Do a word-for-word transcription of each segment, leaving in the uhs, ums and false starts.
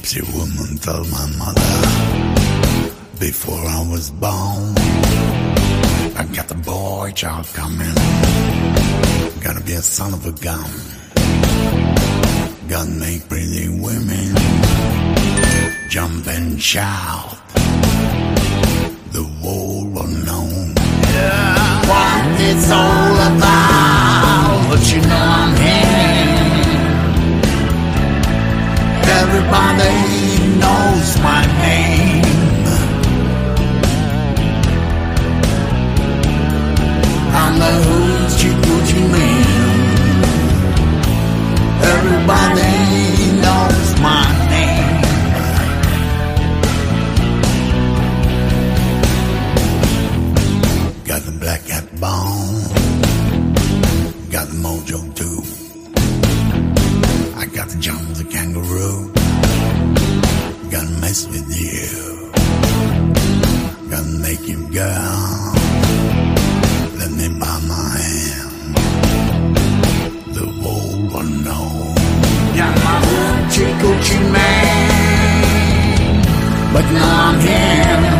gypsy woman told my mother before I was born, I got a boy child coming, gonna be a son of a gun, gonna make pretty women jump and shout, the world will know what it's all about. But you know I'm here, everybody knows my name. I'm the hoochie coochie man, everybody knows my name. Got the black cat bone, got the mojo too, I got the jump the kangaroo, gotta mess with you, gotta make you girl, let me buy my hand, the world will know. Got my hoochie coochie man, but now I'm here,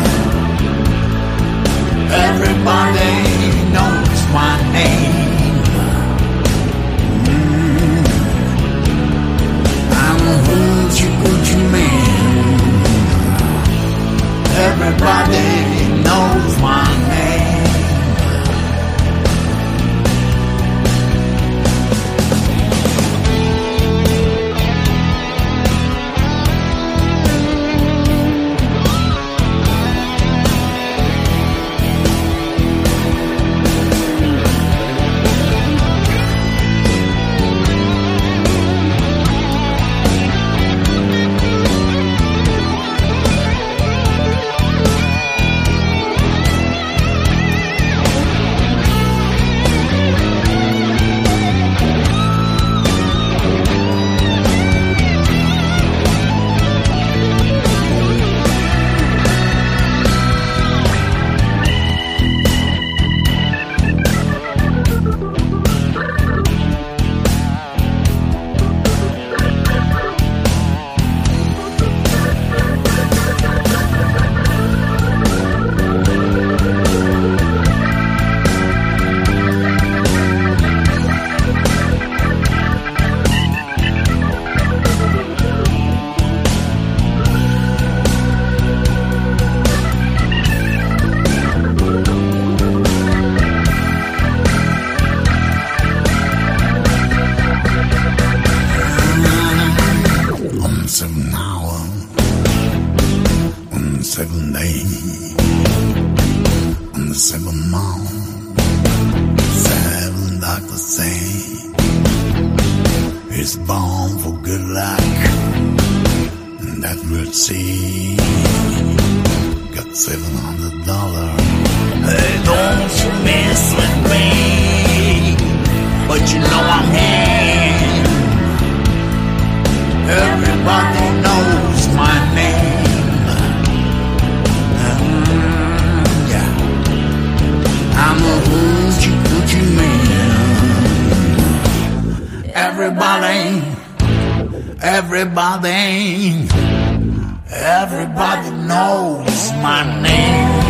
everybody knows my name. Mm. I'm a hoochie coochie man, everybody knows my name. Seven days, on the seventh month, seven doctors say it's born for good luck, and that we'll see. Got seven hundred dollars. Hey, don't you mess with me, but you know I'm here. Everybody knows my name. I'm a hoochie coochie man, everybody, everybody, everybody knows my name.